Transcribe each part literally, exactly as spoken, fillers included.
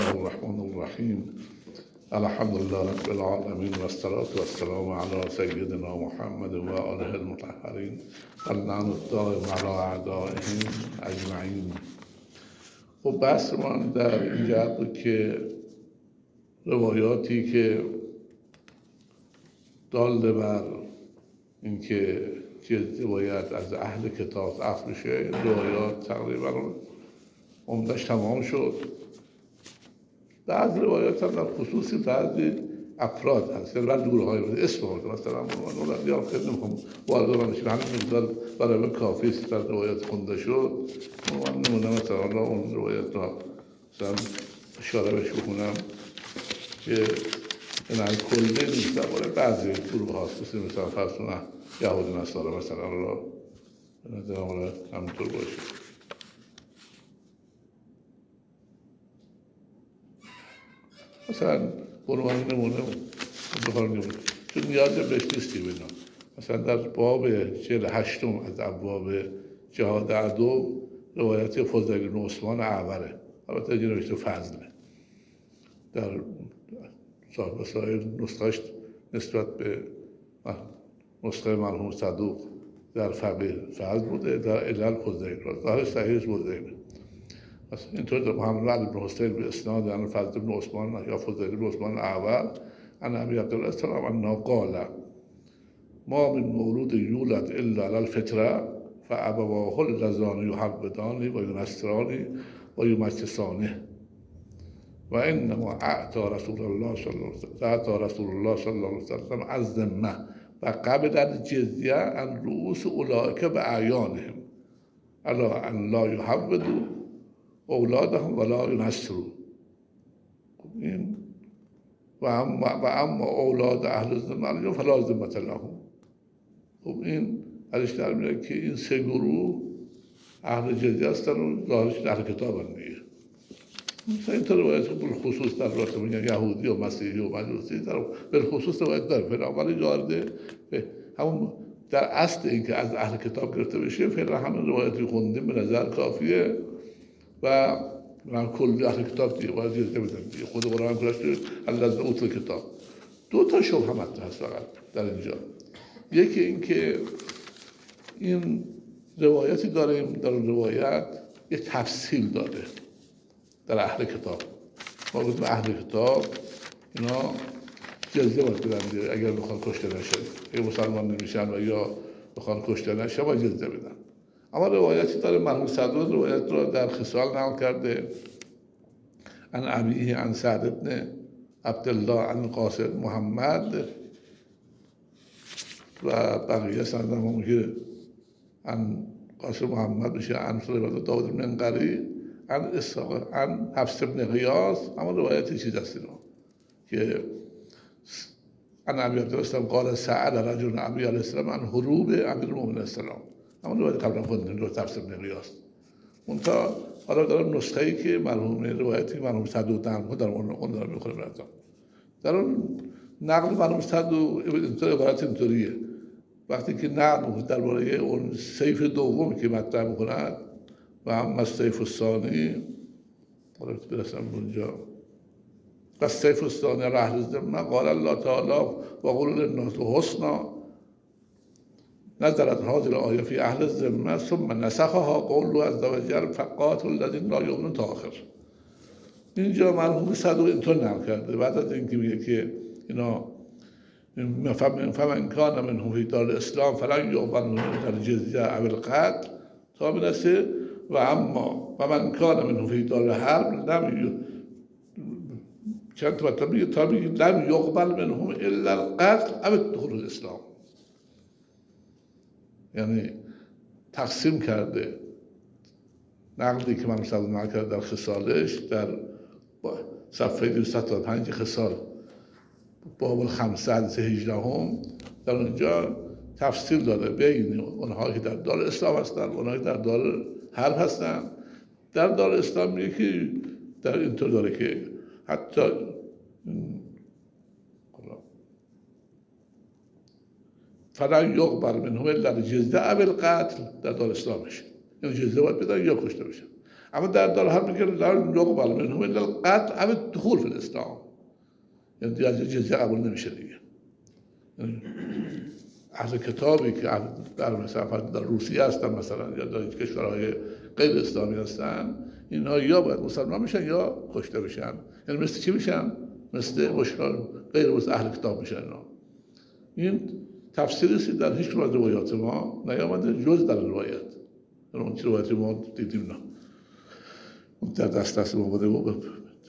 الله الرحمن الرحیم. الحمدلله رب العالمین و الصلاة والسلام علی سیدنا محمد و آله المطهرین اللعن الدائم علی اعدائهم اجمعین. و بحث من در این جهت بود که روایاتی که دال بر اینکه جزیه باید از اهل کتاب عفو بشه، روایات تقریبا عمدش تمام شد. بعض روایات هم در خصوصی بعضی افراد هست، یعنی بعض گروه های اسم آورده، مثلا اولاد یا خیلی نمیخوام وارد من بشیم، همین مقدار برای من کافی است در روایات خونده شد. من نمونه مثلا اون روایت را مثلا اشاره بهش بکنم که این از کلی نیست، در بعضی گروه هاست، مثل مثلا فرسونه یهودی نصارا مثلا را به نظر آمده همینطور باشه. مثلا برمان نمونه بخار نمونه چون نیاز بهش نیستی بنا. مثلا در باب چهل هشتم از ابواب جهاد عدو روایت فضیل بن عثمان اعوره، البته اینجا نوشته فضله، در صاحب وسائل نسخه‌اش نسبت به نسخه مرحوم صدوق در فقیه فضل بوده، در علل فضیل را ظاهر صحیح فضیل. پس اینطور در محمد علی بن حسین به اسناد عن فضل بن عثمان یا فضیل بن عثمان اعور عن ابی عبدالله السلام انه قال ما من مولود یولد الا علی الفطره فابواه اللذان یحودانه و ینصرانه و یمجسانه و انما اعطى رسول الله صلی الله علیه وسلم اعطى رسول الله صلی الله علیه وسلم الذمه و قبل الجزیه عن رؤوس اولئک باعیانهم الی ان لا یحودوا اولادهم ولا ینصروا. این و اما و اما اولاد اهل الذمه فلا ذمة لهم. خب این ازش در میاد که این سه گروه اهل جزیه هستن و ظاهرش اهل کتاب هم دیگه. مثلا این طور روایت بالخصوص در رابطه میگن یهودی و مسیحی و مجوسی در بالخصوص روایت داره فعلا، ولی جارده همون در اصل این که از اهل کتاب گرفته بشه فعلا همین روایتی خوندیم به نظر کافیه و من کل اهل کتاب دیگه باید جزیه بدن دیگه. خود قرآن کلاش داره الذین اوتوا الکتاب. دو تا شبهه مطرح هست فقط در اینجا. یکی این که این روایتی داریم، در اون روایت یه تفصیل داده در اهل کتاب. ما گفتیم اهل کتاب اینا جزیه باید بدن دیگه اگر بخوان کشته نشن، اگه مسلمان نمیشن و یا بخوان کشته نشن باید جزیه بدن. اما روایتی داره مرحوم صدوق روایت رو در خصال نقل کرده عن ابیه عن سعد بن عبدالله عن قاسم محمد و بقیه سند هم ممکنه عن قاسم محمد بشه عن سلیمان داود بن انقری عن اسحاق عن حفص بن غیاث. اما روایتی چیز هست اینو که عن ابی عبدالله قال سأل رجل ابی علیه السلام عن هروب امیر المؤمنین السلام. اما روایت قبلا خوندیم رو حفص بن غیاث. منتها حالا دارم نسخه‌ای که مرحوم روایتی مرحوم صدوق نقل در اون دارم میخوره براتون. در اون نقل مرحوم صدوق اینطور عبارت اینطوریه، وقتی که نقل درباره اون سیف دومی که مطرح می‌کند و هم از سیف الثانی حالا برسم اونجا و سیف الثانی علی اهل الذمه قال الله تعالی و قول للناس حسنا نزلت هذه الآیه فی اهل الذمه ثم نسخها قوله عز وجل فقاتلوا الذین لا یؤمنون تا آخر. اینجا مرحوم صدوق اینطور نقل کرده بعد از اینکه میگه که اینا فمن کان منهم فی دار الاسلام فلن یقبل منه الجزیه او القتل تا میرسه و اما و من کان منهم فی دار الحرب لم چند تا میگه تا میگه لم یقبل منهم الا القتل او دخول الاسلام. یعنی تقسیم کرده نقلی که من صدوق نقل کرده در خصالش در صفحه دویست و پنج خصال باب الخمسه حدیث هجده هم در اونجا تفصیل داده بین اونها که در دار اسلام هستن و اونها که در دار حرب هستن. در دار اسلام میگه که در اینطور داره که حتی فلا یقبل منهم الا الجزیه او القتل در دار اسلامش، یعنی جزیه باید بدن یا کشته بشن. اما در دارالحرب میگه لا یقبل منهم الا القتل او الدخول فی الاسلام، یعنی دیگه جزیه قبول نمیشه دیگه. اهل کتابی که در مثلا در روسیه هستن مثلا یا در کشورهای غیر اسلامی هستن، اینها یا باید مسلمان میشن یا کشته بشن. یعنی مثل چی میشن؟ مثل مشران غیر مثل اهل کتاب میشن اینا. این تفسیری در هیچ از روایات ما نیامده جز در روایت. اون چیز روایتی ما دیدیم نه در دست دست ما بوده بود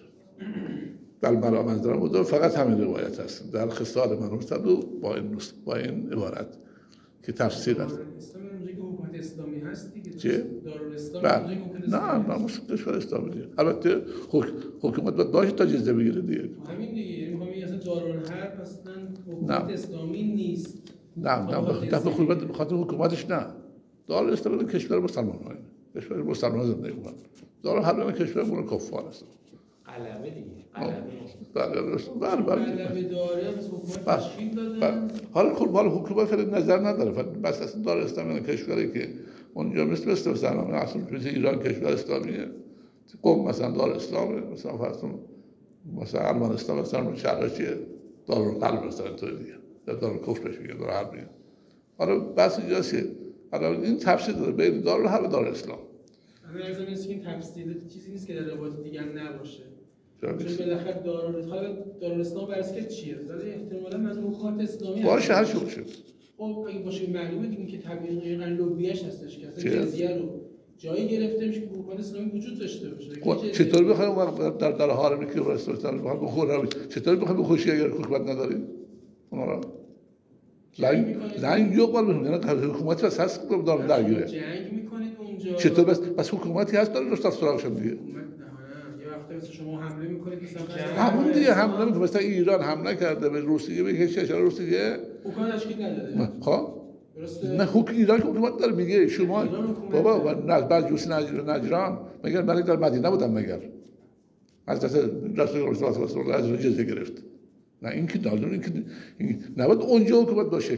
در مرام دارم بود فقط همین روایت هست در خصال مرحوم صدوق با این با این عبارت که تفسیر است. اسلام اونجایی که حکومت اسلامی هست دیگه. چه؟ دارالاسلام اونجایی که حکومت اسلامی نه نه مسلم کشور اسلامی دیگه. البته حکومت باید باشه تا جزیه بگیره دیگه. همین دیگه. یعنی میگم اصلا دارالحرب اصلا حکومت اسلامی نیست. نه نه نه حکومت بخاطر حکومتش نه. دارالاسلام کشور مسلمانه. کشور مسلمان زندگی میکنن. دارالحرب کشور مون کفار است. علمه دیگه. علمه. بله بله. علمه داره از حکومت تشکیل داده. حالا خب حالا حکومت خیلی نظر نداره. بس اصلا دارالاسلام کشوری که اونجا مثل مثل مثلا اصلا مثل ایران کشور اسلامیه. قم مثلا دارالاسلامه، مثلا فرض مثلا ارمنستان مثلا شرقیه دارالحرب مثلا اینطوری دیگه. یا دارالکفرش میگه دارالحرب میگه. حالا بس اینجاست که حالا این تفسیر داره بین دارالحرب و دارالاسلام. اما از این است که این تفسیر چیزی نیست که در روایت دیگر نباشه. چون بالاخره دارالاسلام دارالاسلام بررسی کرد چیه؟ ولی احتمالاً از حکومت اسلامی باشه هر چی باشه. خب اگه باشه معلومه دیگه که طبیعی لوبیاش هستش که اصلا جزیه رو جایی گرفته میشه که حکومت اسلامی وجود داشته باشه. چطور بخوایم در در حرمی که رسول الله بخوریم چطور بخوایم بخوشی اگر حکومت نداریم؟ اونا را لنگ لنگ یقبل میکنه یعنی حکومتی بس هست که داره درگیره. جنگ میکنید اونجا. چطور بس بس حکومتی هست داره رسول سراغشون دیگه. مثلا شما حمله میکنید مثلا همون دیگه حمله میکنه مثلا ایران حمله کرده به روسیه به کشور روسیه حکومت تشکیل نداده. خب نه حکومت ایران حکومت داره میگه شما بابا و بعد جوسی نجران مگر برای در مدینه بودن مگر از دست رسول الله صلی الله علیه و اجازه گرفت. نه این که دادن این که نباید اونجا حکومت باشه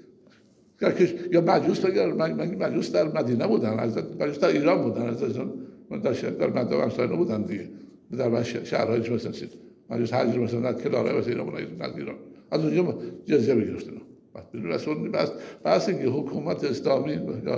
که یا مجوس اگر مجوس در مدینه بودن از مجوس در ایران بودن از من در شهر در منطقه همسایه بودن دیگه در شهرهای چه مثلا مجوس حج مثلا نه کناره مثلا ایران نه ایران از اونجا جزیه میگرفتن. بعد رسول بس بس اینکه حکومت اسلامی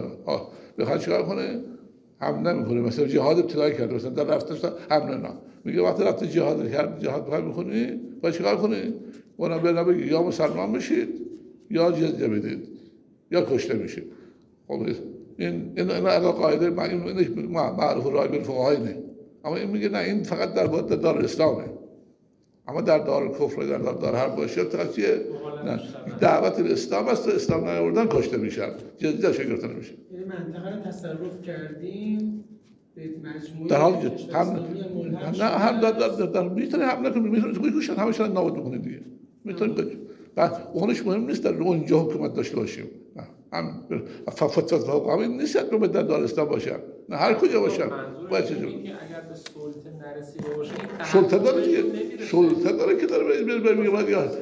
بخواد چیکار کنه حمله میکنه مثلا جهاد ابتدایی کرده مثلا در رفته حمله نه میگه وقتی رفته جهاد کرد جهاد بخواد میکنی باید چیکار کنی اونا به بگی یا مسلمان بشید یا جزیه بدید یا کشته میشید. خب این این اصلا قاعده معروف رایج فقهای نه اما این میگه نه این فقط در در دار اسلامه اما در دار کفر در دار دار هر باشه تا چیه نه دعوت اسلام است اسلام نیاوردن کشته میشن جزیه شگرفته نمیشه. یعنی منطقه رو تصرف کردیم به مجموعه در حال هم نه هم در در در میتونه حمله کنه میتونه گوشن همشون نابود بکنه دیگه میتونه بعد اونش مهم نیست در اونجا حکومت داشته باشیم هم فتوا فوق همین نیست که به در دارستان باشن نه هر کجا باشن باید چه جوری اگر به سلطه نرسیده باشه سلطه داره که سلطه داره که داره به میگه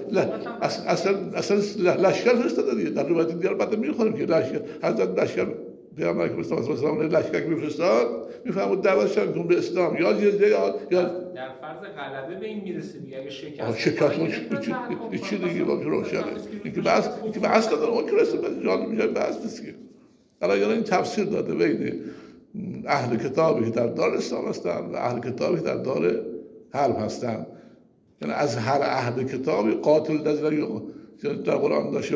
اصلا اصلا لشکر فرستاده دیگه در روایت دیگر بعد میخونیم که لشکر حضرت لشکر پیامبر که صلی الله علیه و لشکر میفرستاد میفهمون دعوتشون کن به اسلام یا جزیه یا یا در فرض غلبه به این میرسه دیگه اگه شکست شکست اون چی دیگه با روشنه اینکه بس اینکه بس داره اون که رسه به جان میشه بس نیست که حالا یعنی این تفسیر داده بین اهل کتابی که در دار اسلام هستن و اهل کتابی که در دار حرب هستن یعنی از هر اهل کتابی قاتل الذین در قرآن داشته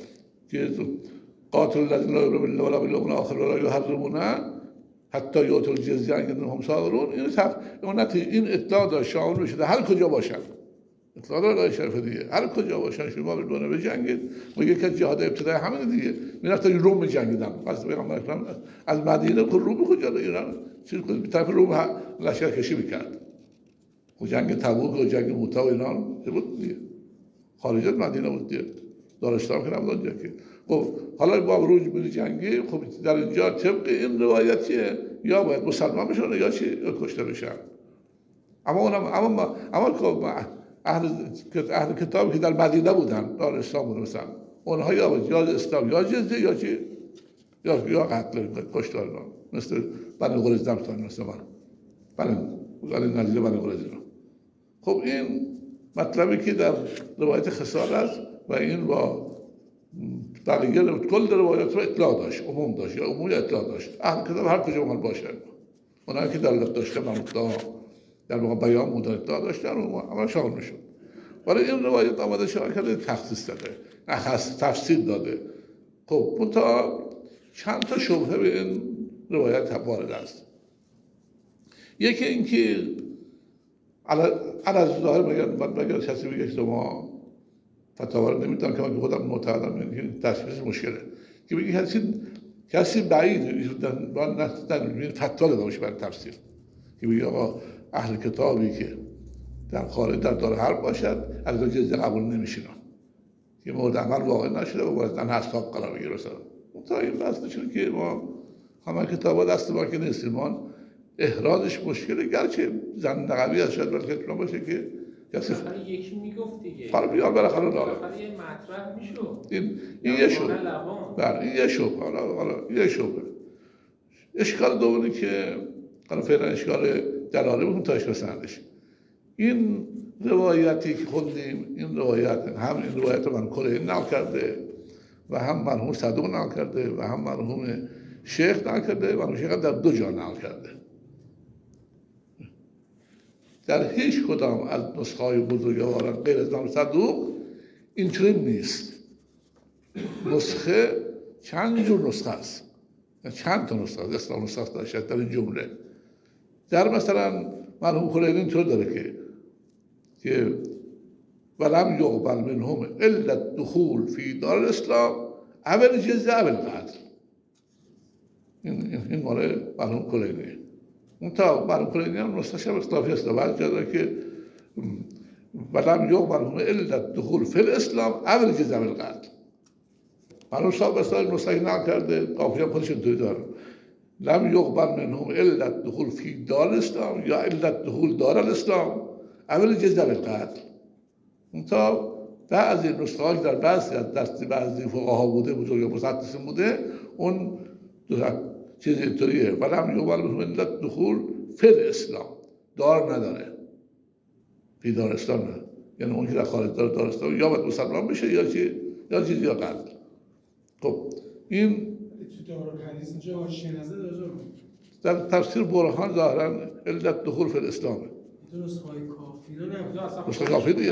که قاتل الذین لا یؤمنون بالله ولا بالیوم الاخر ولا یحرمون حتی یؤتوا الجزیه عن یدٍ وهم صاغرون. این اونت این اطلاع داشت شامل بشه هر کجا باشن اطلاع داره شرف دیگه هر کجا باشن شما بدون بجنگید میگه که جهاد ابتدایی همین دیگه میرفتن روم میجنگیدن پس پیغمبر اکرم از مدینه که روم کجا ایران چیز به طرف روم لشکر کشی میکرد و جنگ تبوک و جنگ موتا و ایران چه بود دیگه خارج از مدینه بود دیگه دارستان که نبود اونجا که خب حالا با روج بری جنگی خب در اینجا طبق این روایتیه یا باید مسلمان بشن یا چی یا کشته بشن. اما اونم اما اما اهل اهل کتابی که در مدینه بودن دار اسلام بودن مثلا اونها یا یا اسلام یا جزیه یا چی یا یا قتل کشتار مثل بنی قریظه هم مثل من بنی بنی نظیر بنی قریظه. خب این مطلبی که در روایت خصال است و این با بقیه کل روایات رو اطلاع داشت، عموم داشت یا عمومی اطلاع داشت. اهل کتاب هر کجا مال باشن، اونایی که دلالت داشته بر مدعا در واقع بیان مدعا اطلاع داشتن اما شامل میشد. ولی این روایت آمده شامل کرده تخصیص داده، تفسیر داده. خب اون تا چند تا شبهه به این روایت وارد است. یکی اینکه علی ظاهر مگر مگر کسی بگه که ما فتاوا رو نمیدونم که من خودم معتقدم این تشخیص مشکله که بگه کسی کسی بعید من نه فتوا داده باشه برای تفسیر که بگه آقا اهل کتابی که در خارج در دار حرب باشد از جزیه قبول نمیشن که مورد عمل واقع نشده و باید زن حساب قرار بگیره. مثلا تا این بحث چون که ما همه کتابا دست ما که نیستیم، ما احرازش مشکله، گرچه زن نقوی از شاید بلکه اطلاع باشه که کسی بالاخره یکی میگفت دیگه حالا بیان بالاخره داره بالاخره یه مطرح میشد این این یه شبه بله این یه شبه حالا حالا یه شبه. اشکال دومی که حالا فعلا اشکال دلاله بود تا اشکال سندش، این روایتی که خوندیم این روایت هم این روایت رو من کلی نقل کرده و هم مرحوم صدوق نقل کرده و هم مرحوم شیخ نقل کرده و مرحوم شیخ در دو جا نقل کرده. در هیچ کدام از نسخه های بزرگواران غیر از مرحوم صدوق اینطوری نیست. نسخه چند جور نسخه است، چند تا نسخه است، اسلام نسخه است داشت در این جمله. در مثلا مرحوم کلینی اینطور داره که که ولم یقبل منهم الا الدخول فی دار الاسلام او الجزیه او القتل. این این مال مرحوم کلینی. اون تا مرحوم کلینی هم نسخه شب اختلافی است. بعد جا داره که ولم یقبل منهم الا الدخول فی الاسلام او الجزیه او القتل. مرحوم صاحب استاد نسخه نقل کرده، قافیه خودش اینطوری داره. لم یقبل منهم الا الدخول فی دار الاسلام یا الا الدخول دار الاسلام اول جزء القتل. تا بعضی نسخه های در بعضی از دست بعضی فقها بوده بزرگ محدثین بوده اون چیز اینطوریه ولم یقبل منهم الا الدخول فی الاسلام، دار نداره، فی دار اسلام نداره، یعنی اون که در خارج دار دار اسلام یا باید مسلمان بشه یا چی یا چیزی یا قتل. خب این دارالحدیث اینجا حاشیه نظر داره در تفسیر برهان ظاهرا علت دخول فی الاسلام تو نسخه های کافی نه نه نسخه کافی دیگه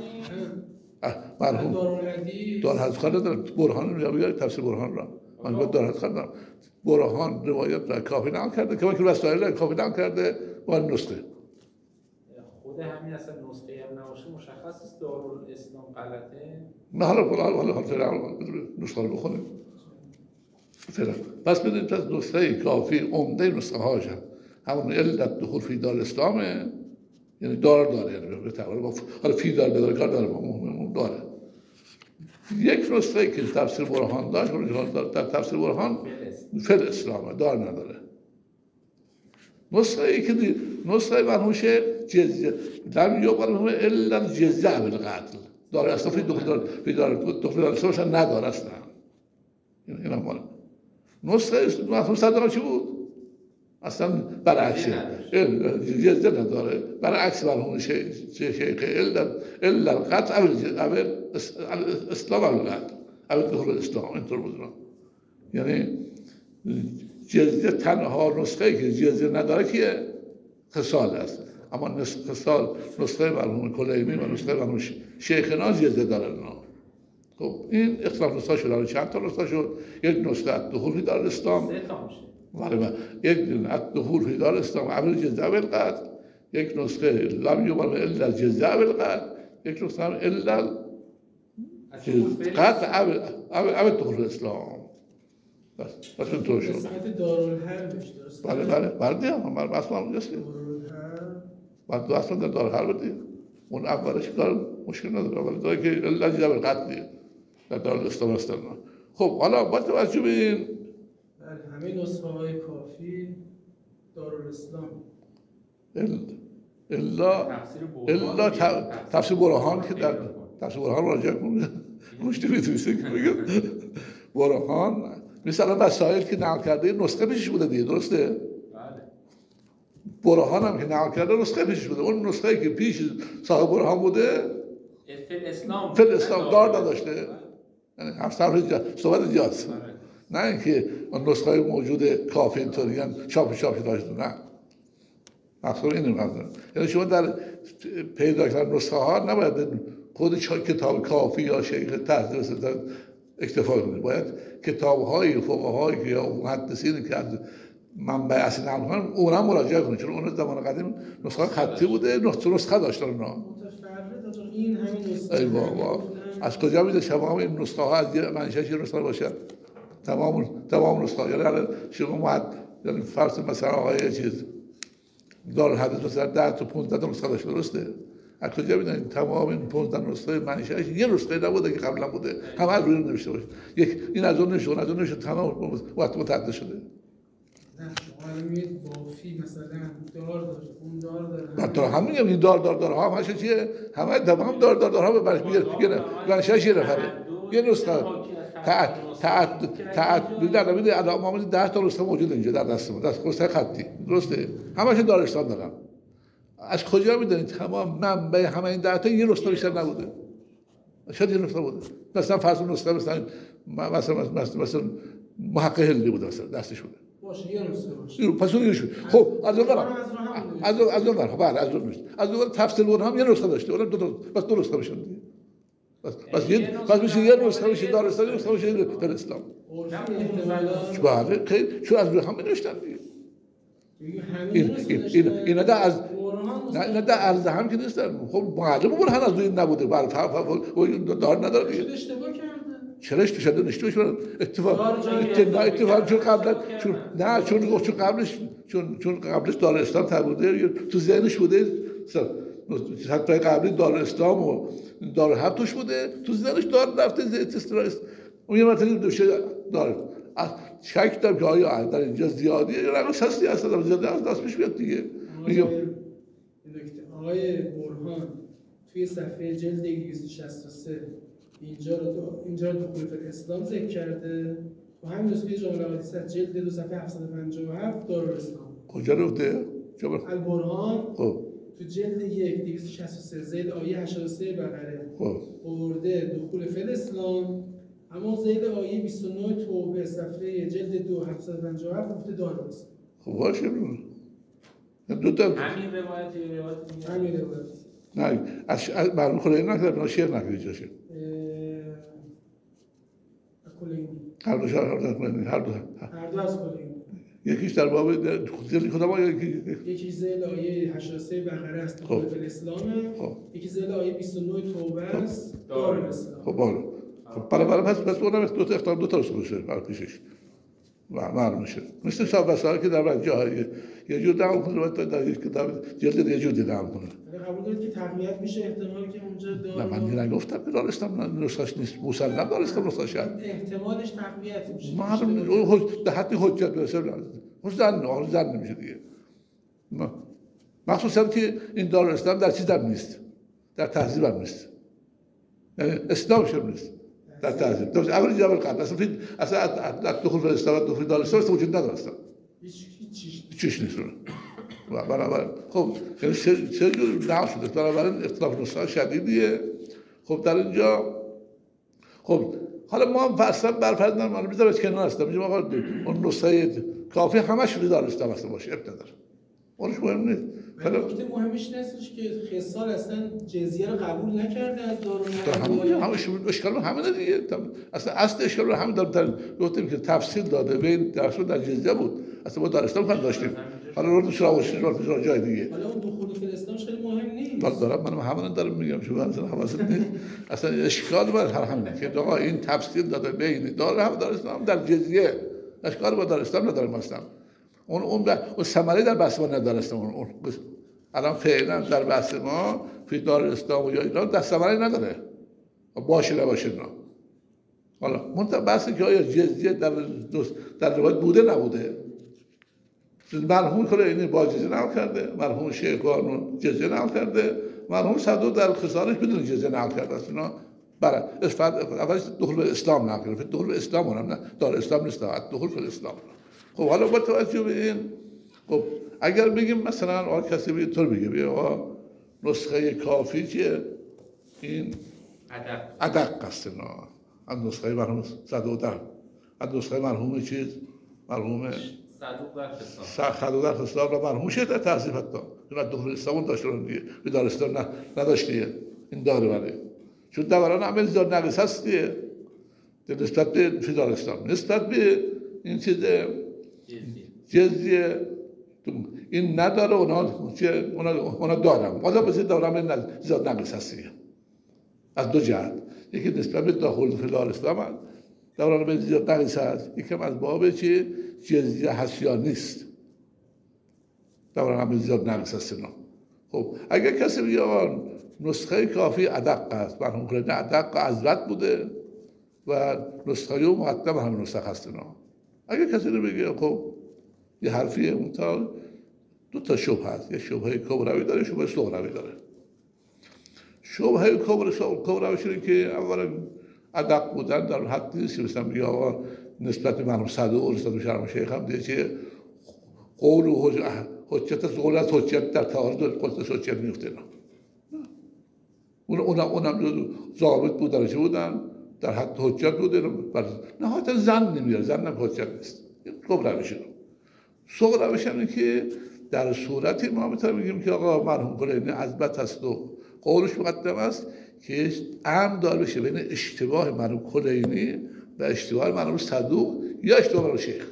مرحوم دارالحدیث دارالحدیث خالد برهان رو میگه تفسیر برهان را من گفت دارالحدیث خالد برهان روایت را کافی نقل کرده که وکیل وسایل کافی نقل کرده با نسخه خود همین اصلا نسخه هم نباشه مشخص است دارالاسلام غلطه. نه حالا حالا حالا حالا نسخه رو بخونیم فعلا. پس بدونید از نسخه کافی عمده نسخه هاش همون علت دخول فی دار اسلامه، یعنی دار داره، یعنی به تعبیر حالا فی دار داره کار داره با داره. یک نسخه که تفسیر برهان داشت در تفسیر برهان فی الاسلام دار نداره. نسخه ای که نسخه مرحوم جزیه لم یقبل منهم الا الجزیه بالقتل داره اصلا فی دخول فی دار دخول اسلام نداره اصلا. این هم مال نسخه مرحوم صدوق چی بود؟ اصلا برعکسه جزیه نداره، برعکس مرحوم شیخ الا الا القتل اول اسلام اول القتل اول دخول الاسلام اینطور بود. یعنی جزیه تنها نسخه که جزیه نداره که خصال است، اما نسخه خصال نسخه مرحوم کلینی و نسخه مرحوم شیخنا جزیه داره. خب این اختلاف نسخه شد، چند تا نسخه شد. یک نسخه دخول فی دار الاسلام ولی یک دخول فی دار الاسلام اول جزیه بالقتل، یک نسخه لم یقبل الا الجزیه بالقتل، یک نسخه الا قتل اول دخول الاسلام. بس بس اینطور شد. قسمت دارالحربش درست؟ بله بله بله هم بر اصلا اونجاست که بعد دو اصلا در دارالحرب دیگه اون اولش کار مشکل نداره، ولی داره که الا الجزیه بالقتل در دارالاسلام هستن. خب حالا با توجه به این همه نسخه های کافی دارالاسلام الا الا تفسیر برهان که در تفسیر برهان راجع کنه گوشتی میتونیسته که بگم برهان مثلا وسایل که نقل کرده نسخه پیشش بوده دیگه، درسته؟ بله. برهان هم که نقل کرده نسخه پیشش بوده، اون نسخه‌ای که پیش صاحب برهان بوده فل اسلام فل اسلام دار نداشته. یعنی همسر صحبت اینجاست، نه اینکه اون نسخه های موجود کافی اینطوری چاپ چاپی داشته، نه مقصود اینه. مقصود یعنی شما در پیدا کردن نسخه ها نباید خود کتاب کافی یا شیخ تحضیل اکتفا کنید، باید کتاب های فقهایی یا محدثینی که از منبع اصلی نقل کنن اونا مراجعه کنید، چون اون زمان قدیم نسخه خطی بوده، نسخه داشتن اونا. این همین نسخه ای بابا از کجا میده شما این نسخه ها از منشأش یه نسخه باشه؟ تمام تمام نسخه، یعنی شما محد یعنی فرض مثلا آقای چیز دارالحدیث مثلا ده تا پانزده تا نسخه داشته، درسته؟ از کجا میدونید تمام این پانزده نسخه منشأش یه نسخه نبوده که قبلا بوده، همه از روی نوشته باشه. یک این از اون نوشته، اون از اون نوشته، تمام وقت متعدد شده. نه شما الان میگید بافی مثلا دار داره، اون دار داره. من تو هم میگم این دار دار داره ها همش چیه؟ همه تمام دار دار داره ها به میگه منشأش یه نفره. یه نسخه تعت تعت تعت در نمیده الان ما ده تا نسخه موجود اینجا در دست ما، دست نسخه خطی، درسته؟ همش دارستان دارن. از کجا میدونید تمام منبع همه این ده تا یه نسخه بیشتر نبوده؟ شاید یه نسخه بوده. مثلا فرض نسخه مثلا مثلا مثلا مثلا محقق هندی بوده مثلا دستش بوده. باشه یه نسخه باشه. پس اون شد. خب از اون ور از اون از اون ور بله از اون از اون تفسیر اون هم یه نسخه داشته. اون دو تا بس دو نسخه بشه دیگه. بس بس یه بس میشه یه نسخه میشه دارستان، یه نسخه میشه در اسلام. بله خیلی چون از روی هم نوشتن دیگه. این این اینا ده از نه نه ده از هم که نیستن. خب معلم برهان از روی نبوده. بله دار نداره دیگه. اشتباه کرده. چرا اشتباه اشتباه شدن؟ اتفاق اتفاق چون قبلا چون نه چون چون قبلش چون چون قبلش دارستان تبوده تو ذهنش بوده، حتی قبلی دارستان و دارالحق توش بوده، تو ذهنش دار رفته استراس اون یه مرتبه دوشه داره. شک دارم که آیا در اینجا زیادیه یا رقم هستی اصلا زیاده از دست پیش بیاد دیگه. میگم آقای برهان توی صفحه جلد دویست و شصت و سه اینجا رو اینجا رو دخول فقه اسلام ذکر کرده و همین نسخه جامع الحدیث از جلد دو صفحه هفتصد و پنجاه و هفت دارالاسلام. کجا رفته؟ البرهان خب تو جلد یک دویست و شصت و سه زید آیه هشتاد و سه بقره خب آورده دخول فقه اسلام، اما زید آیه بیست و نه توبه صفحه جلد دو هفتصد و پنجاه و هفت گفته دارالاسلام. خب باشه دو تا همین روایتی روایت همین روایت نه از معلوم خدایی نکرد نه شعر نکرد جاشه کلینی هر دو شعر هر دو هر دو هر دو از کلینی یکیش در باب خودی خدا ما یکی یکی زید آیه هشتاد و سه بقره است دخول فقه اسلامه، یکی زید آیه بیست و نه توبه است دارالاسلام. خب بالا خب برای برای پس پس اونم دو تا اختار دو تا رسول بشه بر پیشش معلوم میشه. مثل شب وسائل که در جاهای یه جور دام کنه و در یک کتاب جلد یه جور دام کنه. قبول دارید که تقویت میشه احتمالی که اونجا داره؟ نه من نگفتم که دارستم نسخش نیست، مسلم دارستم نسخش هست. احتمالش تقویت میشه. معلوم اون در حد حجت برسه خوش زن نه زن نمیشه دیگه. مخصوصا که این دارستم در چیز هم نیست، در تهذیب هم نیست، یعنی اسلامش هم نیست در تهذیب. درست اول جبل قبل اصلا فی اصلا دخول فقه اسلام دخول دارستان است وجود ندارست. هیچ هیچ چیش نیست. و بنابراین خب یعنی چه جور نقش شده بنابراین اختلاف نسخه شدیدیه. خب در اینجا خب حالا ما فرضاً بر فرض نمی‌آوریم بذار از کنار هستم میگم آقا اون نسخه کافی همش رو دارستان است باشه ابتدا اونش مهم نیست. ولی نکته مهمش نیستش که خصال اصلا جزیه رو قبول نکرده از دارالمعارف. همون همش اشکال همینه دیگه. اصلا اصل اشکال رو همین دارم گفتیم که تفصیل داده بین درس در جزیه بود. اصلا ما دارستان کار داشتیم. حالا رو سراغش رو جای دیگه. حالا اون دخول فلسطینش خیلی مهم نیست. حالا دارم منم همون دارم میگم شما اصلا حواست نیست. اصلا اشکال بر هر همینه که آقا این تفصیل داده بین داره هم دارستان در جزیه. اشکال با دارستان ندارم اصلا. اون اون اون ثمره در بحث ما ندارستان اون الان فعلا در بحث ما فی دارالاسلام و یا ایران دست ثمره نداره باشه نباشه نه. حالا منتها بحثی که آیا جزیه در در روایت بوده نبوده مرحوم کلا این با جزیه نقل کرده، مرحوم شیخ قانون جزیه نقل کرده، مرحوم صدوق در خصالش بدون جزیه نقل کرده است. اینا برای اولش دخول به اسلام نکنه، دخول به اسلام اونم نه دار اسلام نیست، دخول به اسلام. خب حالا با توجه به این، خب اگر بگیم مثلا آ کسی به طور بگه بیا نسخه کافی چیه؟ این ادق است نه از نسخه مرحوم صدوق در از نسخه مرحوم چیز مرحوم صدوق در خصال صدوق در خصال را مرحوم شه در تحذیب حتی چون دخول اسلام داشته دیگه به دارستان نه نداشتیه این داره ولی چون دوران عمل زیاد نقص هست دیگه نسبت به فدارستان نسبت به این چیز جزیه این نداره اونا چه اونا اونا دارن حالا بس دوران زیاد نقص هست دیگه از دو جهت یکی نسبت به داخل فدارستان دوران به زیاد نقص هست یکم از باب چه جزیه هست یا نیست دوران عمل زیاد نقص هست اینا. خب اگر کسی بگه نسخه کافی ادق است مرحوم کلینی ادق حضرت بوده و نسخه او مقدم همین نسخه هست اینا. اگر کسی رو بگه خب یه حرفیه منتها دو تا شبهه هست، یه شبهه کبروی داره شبهه صغروی داره. شبهه کبرویش اینه که اولا ادق بودن در حد نیست مثلا بگه آقا نسبت به مرحوم صدوق و نسبت به شرم شیخ هم دیگه چه قول و حجت از قول از حجت در تعارض قدس حجت میفته نه. اون اونم اونم ضابط بودن چه بودن در حد حجت بوده نه حتی زن نمیاره زن هم حجت نیست. خب روشه سوق روش اینه که در صورتی ما میتونیم بگیم که آقا مرحوم کلینی عظمت هست و قولش مقدم است که امر دار بشه بین اشتباه مرحوم کلینی و اشتباه مرحوم صدوق یا اشتباه مرحوم شیخ.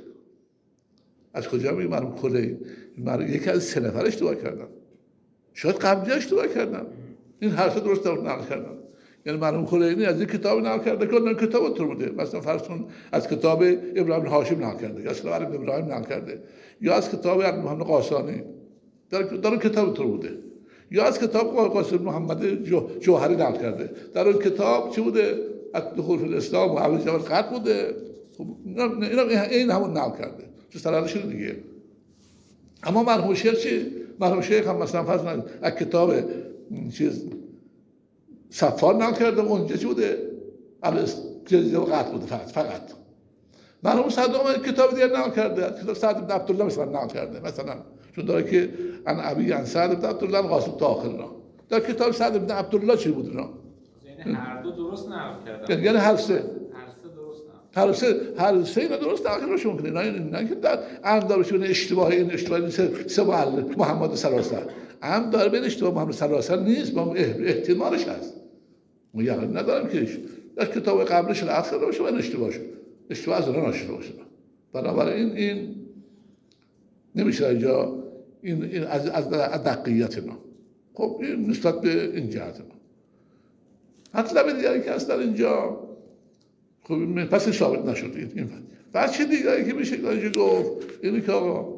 از کجا میگه مرحوم کلینی یکی از سه نفر اشتباه کردن شاید قبلی اشتباه کردن این حرف درست نقل کردن یعنی مرحوم کلینی از این کتاب نقل کرده که اون کتاب تو بوده مثلا فرض کن از کتاب ابراهیم هاشم نقل کرده یا از کتاب ابراهیم نقل کرده یا از کتاب محمد قاسانی در در کتاب تو بوده یا از کتاب قاسم محمد جوهری نقل کرده در اون کتاب چی بوده از دخول فی الاسلام و اول جبل خط بوده. خب اینا این همون نقل کرده چه سرالش دیگه. اما مرحوم شیخ چی مرحوم شیخ هم مثلا فرض کن از کتاب چیز صفار نقل کرده اونجا چی بوده جزیه و قطع بوده فقط فقط مرحوم صدوق کتاب دیگر نقل کرده کتاب سعد بن عبدالله مثلا نقل کرده مثلا چون داره که ان ابی ان سعد بن عبدالله قاسم تا آخر اینا در کتاب سعد بن عبدالله چی بود اینا یعنی هر دو درست نقل کردن یعنی هر سه هر سه درست نقل هر سه هر سه اینا درست نقل روش ممکنه نه نه که در ان داره بین اشتباه این اشتباه سه سه محمد سراسر ان داره بین اشتباه محمد سراسر نیست با احتمالش هست ما یقین ندارم که در کتاب قبلش نقل کرده باشه و اشتباه شد اشتباه از اون ناشده باشه. بنابراین این نمیشه اینجا این این از از دقیقیت اینا. خب این نسبت به این جهت ما مطلب دیگری که هست در اینجا خب پس ثابت نشد این بچه دیگری که میشه اینجا گفت اینه که آقا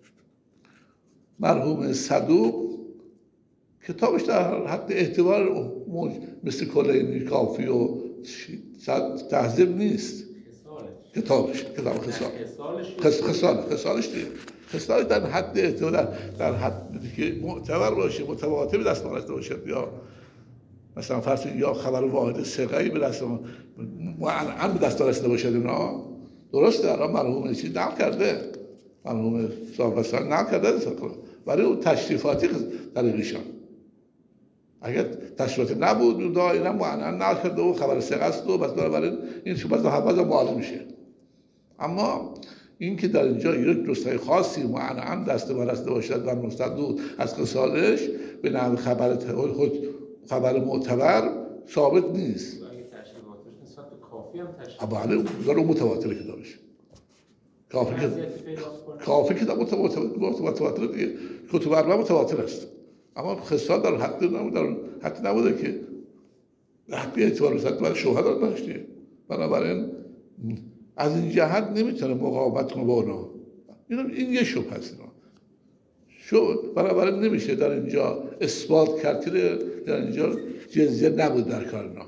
مرحوم صدوق کتابش در حد اعتبار مثل کلینی کافی و تهذیب نیست کتابش کتاب خصال خصال خصالش دیگه خصالش در حد اعتبار در, در حد که معتبر باشه متواتر به دست آورده باشه یا مثلا فرض یا خبر واحد ثقه‌ای به دست معن به دست رسیده باشه اینا درسته الان مرحوم چیز نقل کرده مرحوم صاحب حسن نقل کرده ولی اون تشریفاتی طریقشان اگر تشریفاتی نبود دائما معن نقل کرده و خبر ثقه است و بس برای این شو بس حفظ معلوم میشه. اما این که در اینجا یک نسخه خاصی معن دست برسته باشد و مستدود از خصالش به نحو خبر خبر معتبر ثابت نیست. اگه تشریفاتش نسبت به کافی هم تشریف اما علی اون متواتر کتابش کافی که کافی کتاب متواتر متواتر دیگه کتب اربعه متواتر است اما خصال در حد نبود در حد نبوده که حد اعتبار رسد برای شوهر داشته. بنابراین از این جهت نمیتونه مقاومت کنه با اونا. این یه شبهه است. شو بنابراین نمیشه در اینجا اثبات کرد که در اینجا جزیه نبود در کار اینا.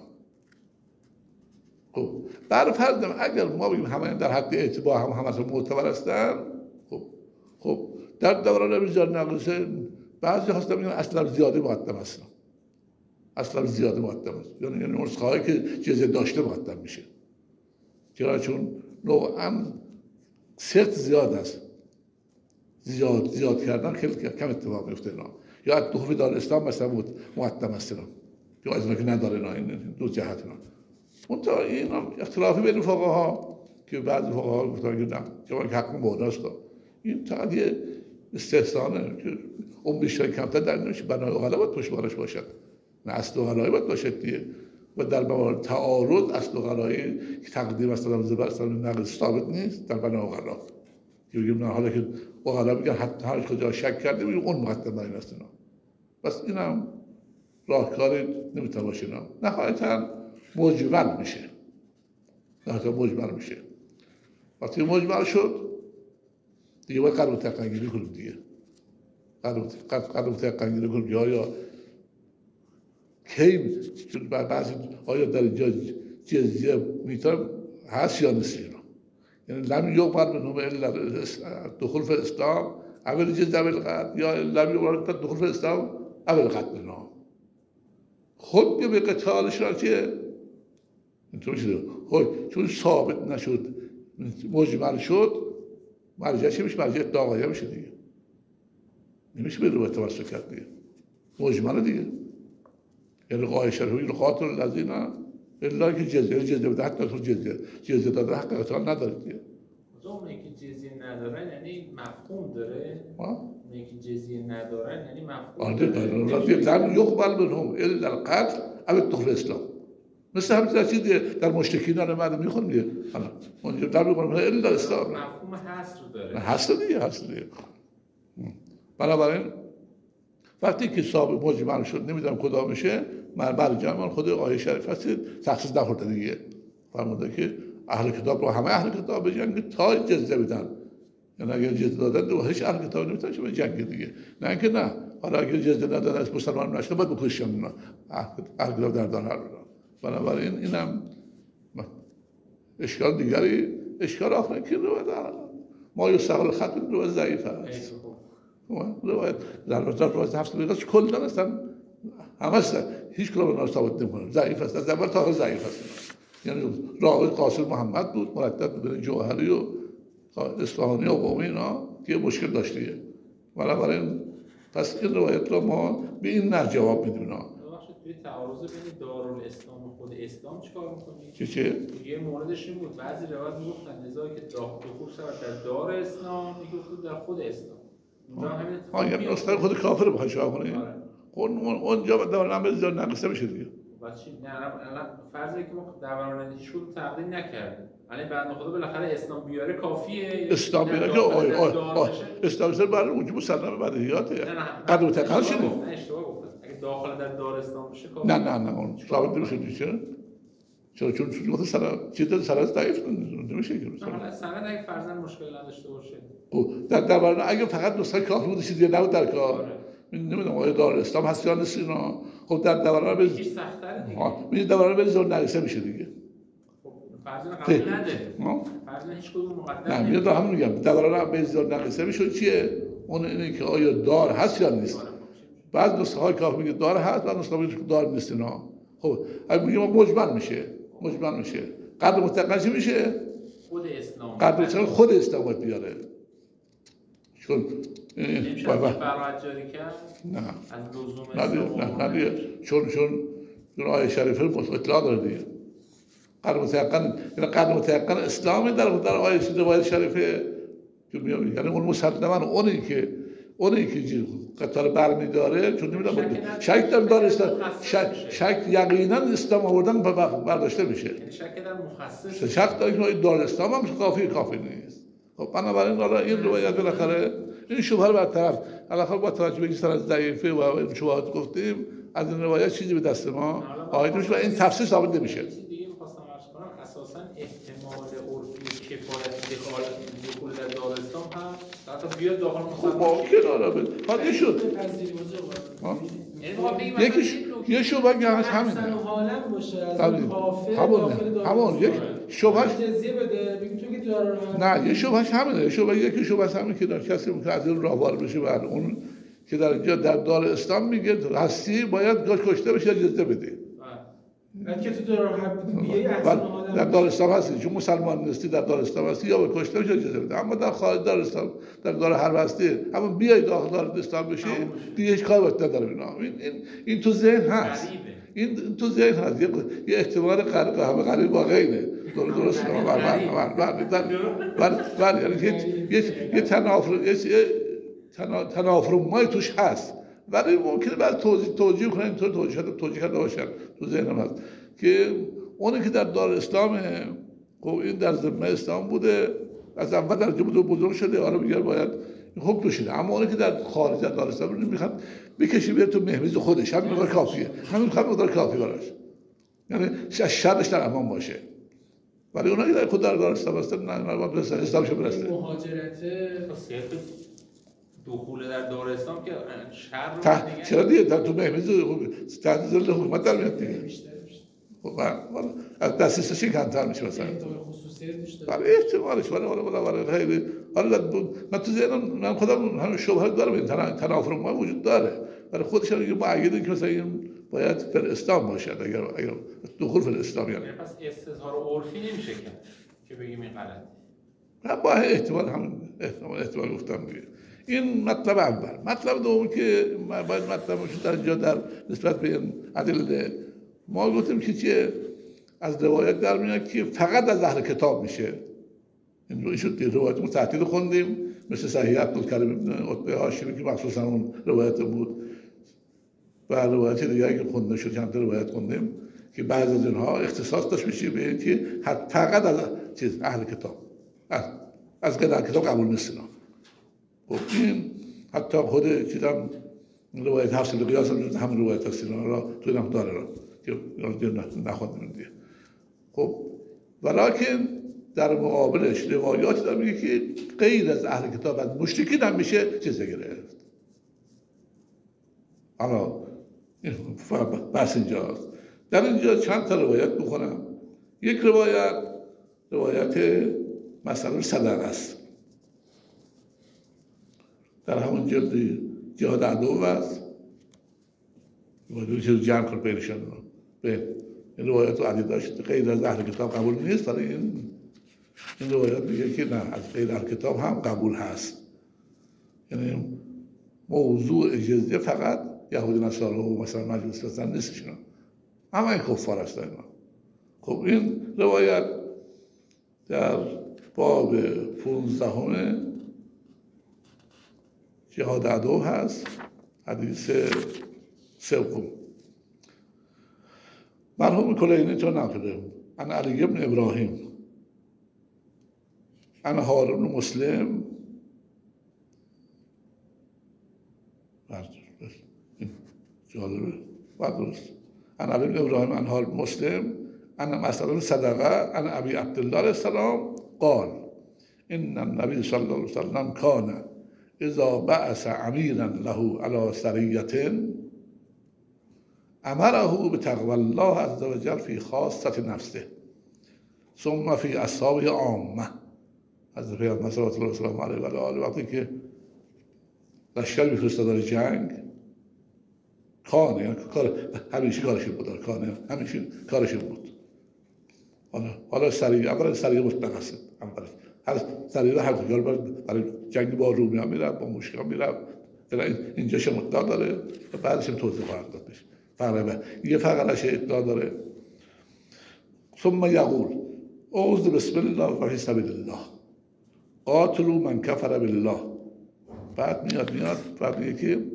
خب بر فرض اگر ما بگیم همه در حد اعتبار هم همه معتبر هستن خب خب در دوران بسیار نقصه بعضی هستن میگن اصلا زیاده مقدم هستن اصلا زیاد مقدم است، یعنی یعنی نسخه هایی که جزیه داشته مقدم میشه، چرا؟ چون نوعا سخت زیاد است، زیاد زیاد کردن خیلی کم اتفاق میفته اینا. یا از دخول دارالاسلام مثلا مقدم است اینا، یا از اینکه نداره اینا، این دو جهت اینا. منتها این اختلافی بین فقها که بعضی فقها گفتن که نه که حق مهداست، این فقط یه استحسانه که اون بیشتر کمتر در نمیشه، بنای اغلا باید پشتوانش باشد، نه اصل و غلایی باید باشد دیگه. و در موارد تعارض اصل و غلایی که تقدیم است در زبر اصلا نقل ثابت نیست در بنای اغلا، که بگیم نه حالا که اغلا میگن حتی هر کجا شک کرده بگیم اون مقدم بر این است اینا. بس اینم راهکاری نمیتونه باشه اینا، نهایتاً مجمل میشه، نهایتاً مجمل میشه. وقتی مجمل شد دیگه باید قدر متقنگیری کنیم دیگه، قدر متقنگیری کنیم یا یا کی چون بعضی آیا در اینجا جزیه میتونم هست یا نیست اینا، یعنی لم یقبل منهم الا دخول فی الاسلام اول جزیه اول قتل، یا لم یقبل دخول فی الاسلام اول قتل اینا. خود به قتالشون چیه؟ اینطور شده خود چون ثابت نشد مجمل شد مرجعش میشه، مرجع داغایه میشه دیگه، نمیشه به روایت توسط کرد دیگه، مجمل دیگه. یعنی قاعده شرعی قاتل الذین الا که جزیه جزیه بده، حتی تو جزیه جزیه داده حق قتال نداره دیگه. اونایی که جزیه ندارن یعنی مفهوم داره؟ اونایی که جزیه ندارن یعنی مفهوم داره؟ آره داره، لم یقبل منهم الا القتل او دخول اسلام. مثل همین چیزی در مشرکینان بعد میخونم دیگه، حالا اونجا در میخونم الا اسلام مفهوم حصر داره، هست دیگه، هست دیگه. بنابراین وقتی که ثابت مجمل شد نمیدونم کدام میشه، من برجام خود آیه شریف هست تخصیص نخورده دیگه، فرموده که اهل کتاب رو همه اهل کتاب بجنگ تا جزیه بدن، یعنی اگر جزیه دادن دو هیچ اهل کتاب نمیتونه به جنگ دیگه، نه اینکه نه حالا اگر جزیه ندادن از مسلمان نشده باید بکشن اینا اهل کتاب در دار. بنابراین اینم اشکال دیگری، اشکال آخری که روایت ما یستقل خط روایت ضعیف است. روایت در روایت هفت دقیقه کلا اصلا همه است هیچ کدوم اینا ثابت نمی‌کنه، ضعیف است، از اول تا آخر ضعیف است. یعنی راوی قاسم محمد بود مردد بین جوهری و اصفهانی و قمی اینا که مشکل داشتیه. بنابراین پس این روایت رو ما به این نحو جواب میدیم. توی تعارض بین دارالاسلام و خود اسلام چیکار می‌کنی؟ چه چه؟ یه موردش این بود بعضی روایت میگفتن لذا که دخول شود در دار اسلام، میگفتن در خود اسلام. اونجا همین ها یعنی اصلا خود کافر بخواد چیکار کنه؟ اون اونجا دارن به زیاد نقصه میشه دیگه. بعد چی؟ نه الان فرضی که ما دوران هیچ کدوم تقدیم نکردیم. الان بنده خدا بالاخره اسلام بیاره کافیه؟ اسلام بیاره که آی آی آی اسلام سر برای اونجا مسلمه بدیهیاته. قدر تقال شده. نه اشتباه گفتم. اگه داخل در دار اسلام بشه کافیه. نه نه نه اون ثابت نمیشه دیگه. چرا چون چون وقتی سر چیز سر ضعیف نمیشه که مثلا. حالا سند اگه فرضاً مشکل نداشته باشه. او در دوران اگه فقط نسخه کافی بود چیزی نبود در کار. نمیدونم آیا دار اسلام هست یا نیست اینا. خب در دوران به چیز سخت‌تره دیگه. ها می دوران به زور نرسه میشه دیگه. خب فرضاً قبول نده. فرضاً هیچ کدوم مقدم نه میاد همون میگم دوران به زور نرسه میشه چیه؟ اون اینه که آیا دار هست یا نیست. بعض نسخه های کافی میگه دار هست، بعض نسخه میگه دار نیست اینا. خب اگه میگیم مجمل میشه. مجمل میشه. قدر متقن میشه؟ خود اسلام. قدر متقن خود اسلام باید بیاره. چون نمیشه فرات جاری کرد؟ نه. از لزوم اسلام. نه نه چون چون چون آیه شریفه اطلاع داره دیگه. قدر متقن یعنی قدر متقن اسلامی در در آیه روایت شریفه که میاد، یعنی اون مسلماً اونی که اونی که قطار برمی‌داره، چون نمیدونم شک در دار اسلام شک شک یقینا اسلام آوردن برداشته میشه. یعنی شک در مخصص شک در که دار اسلام هم کافی کافی نیست. خب بنابراین حالا این روایت بالاخره این شبهه رو برطرف بالاخره با توجه به این سند ضعیفه و این شبهات گفتیم از این روایت چیزی به دست ما واحد میشه و این تفسیر ثابت نمیشه. دیگه می‌خواستم عرض کنم اساساً احتمال عرفی کفایت دخالت دخول در دار اسلام هم حتی بیاد داخل مسلمان با کناره بده حالا شد یکیش یه شبهه که هست همینه حالا باشه از کافر همون همون یک شبهه جزیه بده بگیم تو که دارن نه یه شبهه همینه شبهه یکی شبهه همین که کسی که از این راهوار بشه بعد اون که در اینجا در دار اسلام میگه هستی باید کشته بشه اجازه بده. بعد که تو دار حرب بیای احسن آدم در دار اسلام هستی، چون مسلمان نیستی در دار اسلام هستی یا به کشته بشه اجازه بده. اما در خارج دار اسلام در دار حرب هستی، اما بیای داخل دار اسلام بشی دیگه هیچ کاری باید نداره. اینا این این این تو ذهن هست، این تو ذهن هست. یه یه احتمال غریب همه غریب واقعیه. درست درست بله بله یعنی یه یه تنافر یه تنافر توش هست، ولی ممکنه بعد توضیح توجیه کنن، اینطور توجیه توجیه کرده باشن. تو ذهنم هست که اونی که در دار اسلامه، خب این در ذمه اسلام بوده، از اول در جمهور بزرگ شده، حالا میگه باید حکم بشه. اما اونی که در خارج از دار اسلام میخواد بکشه بره تو مهمیز خودش، همین مقدار کافیه، همین مقدار کافی براش، یعنی شرش در امان باشه. ولی اونایی که در خود در دار اسلام هستن نه نه باید اسلامش برسه. مهاجرت دخول در دار اسلام که شر دیگه چرا دیگه در تو مهمیز تحت ظل حکومت در میاد دیگه. خب از دسترسش کمتر میشه مثلا. برای احتمالش ولی حالا ولی ولی خیلی حالا من تو ذهنم من خودم همین شبهه دارم، این تنافر ما وجود داره، ولی خودش هم میگه معیده که مثلا این باید فر اسلام باشد اگر اگر دخول فر اسلام یعنی پس استظهار عرفی نمیشه که بگیم این غلط. با احتمال هم احتمال احتمال گفتم دیگه. این مطلب اول. مطلب دوم که باید مطلبش در اینجا در نسبت به این ادله ما گفتیم که چیه از روایت در میاد که فقط از اهل کتاب میشه. این روی شد که روایت رو تحتیل خوندیم، مثل صحیح عبدالکریم ابن عتبه هاشمی که مخصوصا اون روایت بود و روایت دیگری که خونده شد چند تا روایت خوندیم که بعض از اینها اختصاص داشت میشه به این که فقط از چیز اهل کتاب از, از غیر اهل کتاب قبول نیست. خب این حتی خود چیزم روایت حفص بن غیاث هم همین روایت هست را تو اینم داره را که نخوندیم دیگه. خب ولکن در مقابلش روایات داره میگه که غیر از اهل کتاب از مشرکین هم میشه چیزی گرفت. اما بس اینجاست. در اینجا چند تا روایت بخونم. یک روایت روایت مثلا صدقه است، در همون جلد جهاد عدو است و دو چیز جمع کن بینشان رو به این روایت رو عدی داشت غیر از اهل کتاب قبول نیست، ولی این این روایت میگه که نه از غیر اهل کتاب هم قبول هست. یعنی موضوع جزیه فقط یهودی نصارا و مثلا مجوس هستن نیستشون، همه این کفار هستن اینا. خب این روایت در باب پونزدهم جهاد عدو هست، حدیث سوم. مرحوم کلینی تو نقله عن علی بن ابراهیم عن هارون مسلم جالبه بعد درست عن علی بن ابراهیم عن هارون مسلم عن مسعود صدقه عن ابی عبدالله علیه السلام قال ان النبی صلی الله علیه وسلم کان اذا بعث امیرا له علی سریة امره بتقوی الله عز وجل فی خاصة نفسه ثم فی اصحابه عامه. حضرت پیامبر صلی الله علیه و آله وقتی که لشکر می‌فرستاد برای جنگ کانه یعنی کار همیشه کارش بود، کانه همیشه کارش بود. حالا حالا سریع اول سریع مطلق است، اول هر سریع هر کار برای جنگ با رومیان میره، با مشرکان میره، اینجاش مطلق داره و بعدش هم توضیح خواهد داد بشه. فرقه یه فقرش اطلاع داره. ثم یقول اعوذ بسم الله و فی سبیل الله قاتلوا من کفر بالله. بعد میاد میاد بعد میگه که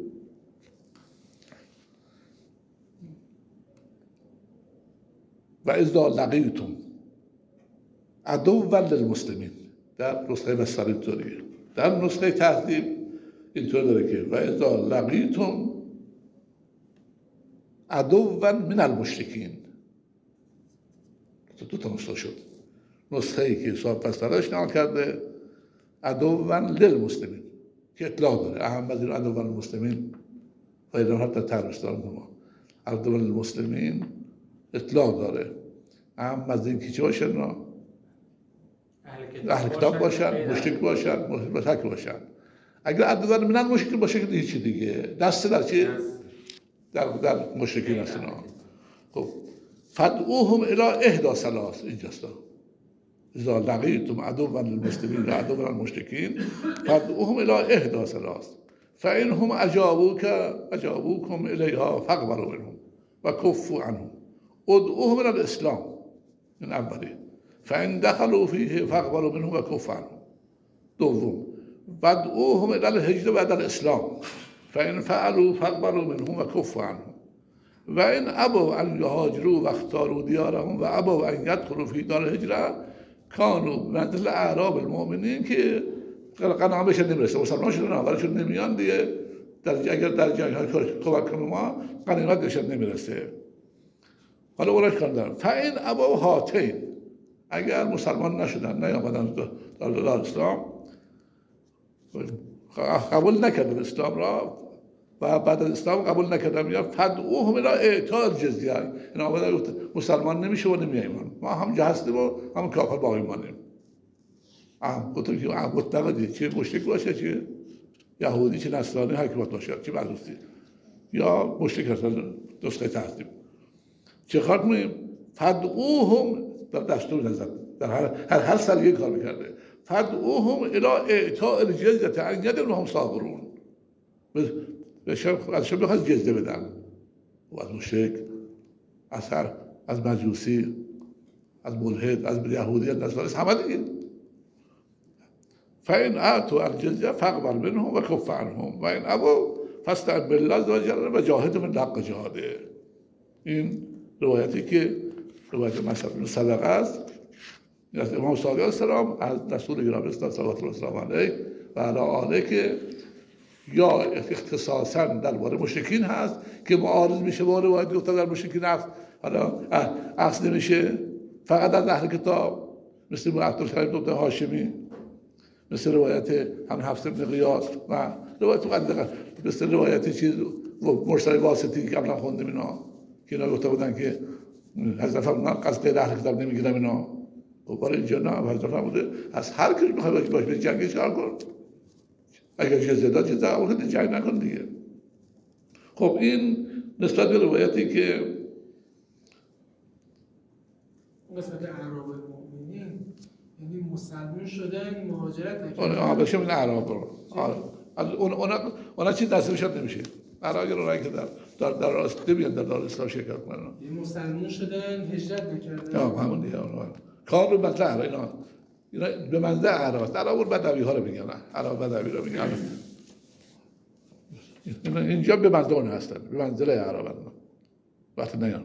و اذا لقیتم عدوا للمسلمین. در نسخه بستر اینطوریه، در نسخه تهذیب اینطور داره که و اذا لقیتم عدوا من المشرکین. دو تا نسخه شد. نسخه ای که صاحب بسترش نقل کرده عدوا للمسلمین که اطلاع داره اهم از این عدوا للمسلمین و اینا حتی ترستان ما عدوا للمسلمین اطلاع داره اهم از این که چه باشن اهل کتاب باشن، مشرک باشن، مشرک باشن. اگر عدد منن مشکل باشه که هیچی دیگه دست در چی؟ در در مشرکین هستن. خب فدعوهم الی احدى ثلاث اینجاست. اذا لقیتم عدوا للمسلمین و عدوا للمشرکین فدعوهم الی احدى ثلاث فانهم اجابوك اجابوكم الیها فاقبلوا منهم و کفوا عنهم ادعوهم الى الاسلام من اولی فان دخلوا فیه فاقبلوا منهم و کفوا عنهم. دوم فدعوهم الى الهجره بعد الاسلام فان فعلوا فاقبلوا منهم و کفوا عنهم و این ابوا ان یهاجروا و اختاروا دیارهم و ابوا ان یدخلوا فی دار الهجره کانوا مثل اعراب المؤمنین که قناعت بهش نمیرسه مسلمان شدن اولشون نمیان دیگه در اگر در جنگ های کمک کنه ما قناعت بهش نمیرسه. حالا اونا چیکار دارن؟ فاین ابوا هاتین اگر مسلمان نشدن نیامدن در دار اسلام قبول نکردن اسلام را و بعد از اسلام قبول نکردن میاد فدعوهم الی اعطاء الجزیه این آمده گفت مسلمان نمیشه و نمیاییم ما هم هستیم و هم کافر باقی مانیم. ام گفتم که ام متقدی چه مشرک باشه چه یهودی چه نصرانی حکومت باشه چه بلوسی یا مشرک هستن نسخه تحریم چه کار کنیم؟ فدعوهم در دستور نزد در هر هر, هر سال یک کار میکرده فدعوهم الی اعطاء الجزیه ان یدهم صابرون ازشون بخواد جزیه بدن و از مشرک از هر از مجوسی از ملحد از یهودی از نصرانی همه دیگه فاین اعطوا الجزیه فاقبل منهم و کف عنهم و این ابوا فاستعن بالله عز وجل و جاهد من حق جهاده. این روایتی که روایت مصعب صدقه است از امام صادق علیه السلام از رسول گرامی صلوات الله وسلامه علیه و علی آله که یا اختصاصا درباره مشرکین هست که معارض میشه با روایت گفته در مشرکین هست حالا اصل نمیشه فقط از اهل کتاب مثل عبدالکریم بن هاشمی مثل روایت هم حفص بن غیاث و روایت مقدقه مثل روایت چیز مرسل واسطی که قبلا خوندیم اینا که اینا گفته بودن که حضرت فرمودن از غیر اهل کتاب نمیگیرم اینا و برای اینجا نه حضرت فرموده از هر کسی میخوای باشه به جنگی چکار کن اگر جزیه داد جزیه اول که جنگ نکن دیگه. خب این نسبت به روایتی که قسمت اعراب المؤمنین یعنی مسلمان شدن مهاجرت نکردن آره بشه من اعراب رو آره اون اونا اونا چیز دستشون نمیشه اگر اونایی که در در در راست نمیان در دار اسلام شرکت کنن یعنی مسلمان شدن هجرت نکردن آه همون دیگه اونها کار رو مطرح اینا اینا به منزه اعراب اعراب بدوی ها رو میگن اعراب بدوی رو میگن اینجا به منزه اون هستن به منزله اعراب وقتی نیان